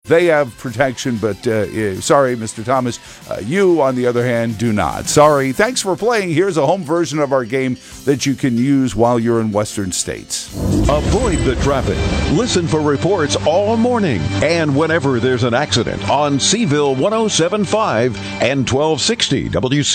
They have protection, but sorry, Mr. Thomas, you, on the other hand, do not. Sorry. Thanks for playing. Here's a home version of our game that you can use while you're in western states. Avoid the traffic. Listen for reports all morning and whenever there's an accident on Seville 107.5 and 1260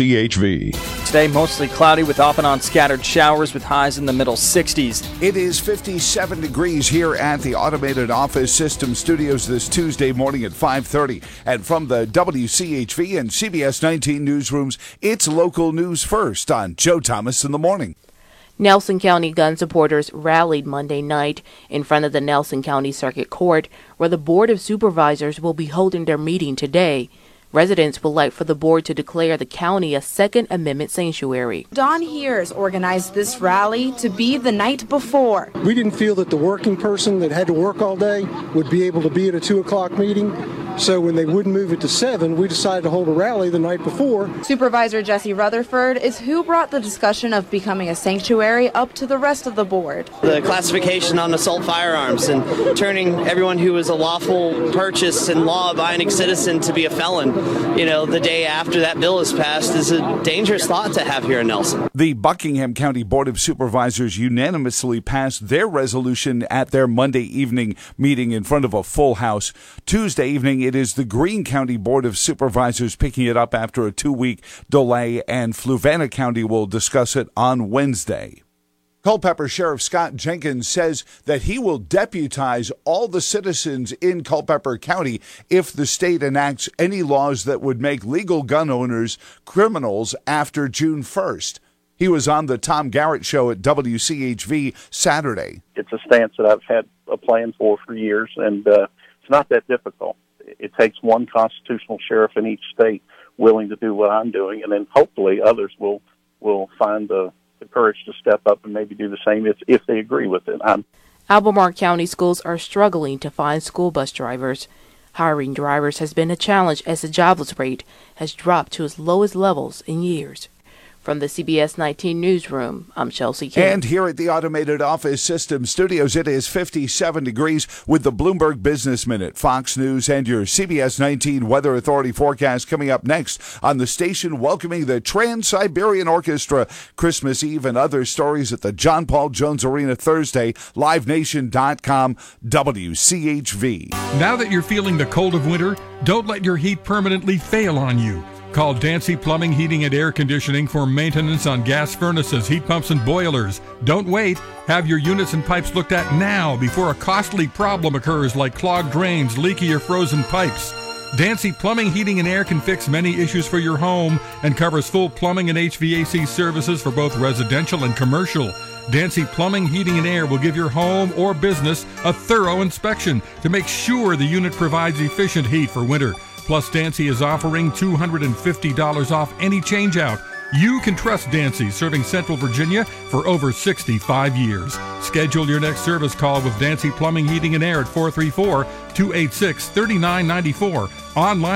WCHV. Today, mostly cloudy with off and on scattered showers with highs in the middle 60s. It is 57 degrees here at the Automated Office System Studios this Tuesday morning at 5:30. And from the WCHV and CBS 19 newsrooms, it's local news first on Joe Thomas in the morning. Nelson County gun supporters rallied Monday night in front of the Nelson County Circuit Court, where the Board of Supervisors will be holding their meeting today. Residents would like for the board to declare the county a Second Amendment sanctuary. Don Hears organized this rally to be the night before. We didn't feel that the working person that had to work all day would be able to be at a 2 o'clock meeting. So when they wouldn't move it to 7, we decided to hold a rally the night before. Supervisor Jesse Rutherford is who brought the discussion of becoming a sanctuary up to the rest of the board. The classification on assault firearms and turning everyone who is a lawful purchase and law-abiding citizen to be a felon, the day after that bill is passed is a dangerous thought to have here in Nelson. The Buckingham County Board of Supervisors unanimously passed their resolution at their Monday evening meeting in front of a full house. Tuesday evening, it is the Greene County Board of Supervisors picking it up after a 2-week delay, and Fluvanna County will discuss it on Wednesday. Culpeper Sheriff Scott Jenkins says that he will deputize all the citizens in Culpeper County if the state enacts any laws that would make legal gun owners criminals after June 1st. He was on the Tom Garrett Show at WCHV Saturday. It's a stance that I've had a plan for years, and it's not that difficult. It takes one constitutional sheriff in each state willing to do what I'm doing, and then hopefully others will find the courage to step up and maybe do the same if they agree with it. Albemarle County schools are struggling to find school bus drivers. Hiring drivers has been a challenge as the jobless rate has dropped to its lowest levels in years. From the CBS 19 newsroom, I'm Chelsea King. And here at the Automated Office System Studios, it is 57 degrees with the Bloomberg Business Minute, Fox News, and your CBS 19 Weather Authority forecast coming up next on the station, welcoming the Trans-Siberian Orchestra Christmas Eve, and other stories at the John Paul Jones Arena Thursday, LiveNation.com, WCHV. Now that you're feeling the cold of winter, don't let your heat permanently fail on you. Call Dancy Plumbing, Heating, and Air Conditioning for maintenance on gas furnaces, heat pumps, and boilers. Don't wait. Have your units and pipes looked at now before a costly problem occurs like clogged drains, leaky or frozen pipes. Dancy Plumbing, Heating, and Air can fix many issues for your home and covers full plumbing and HVAC services for both residential and commercial. Dancy Plumbing, Heating, and Air will give your home or business a thorough inspection to make sure the unit provides efficient heat for winter. Plus, Dancy is offering $250 off any changeout. You can trust Dancy, serving Central Virginia for over 65 years. Schedule your next service call with Dancy Plumbing, Heating, and Air at 434-286-3994. Online